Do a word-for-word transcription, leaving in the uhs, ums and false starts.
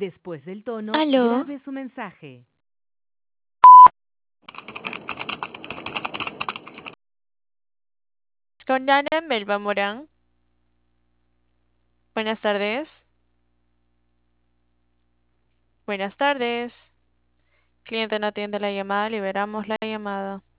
Después del tono, ¿Aló? grabe su mensaje. Con Dana Melba Morán. Buenas tardes. Buenas tardes. Cliente no atiende la llamada, liberamos la llamada.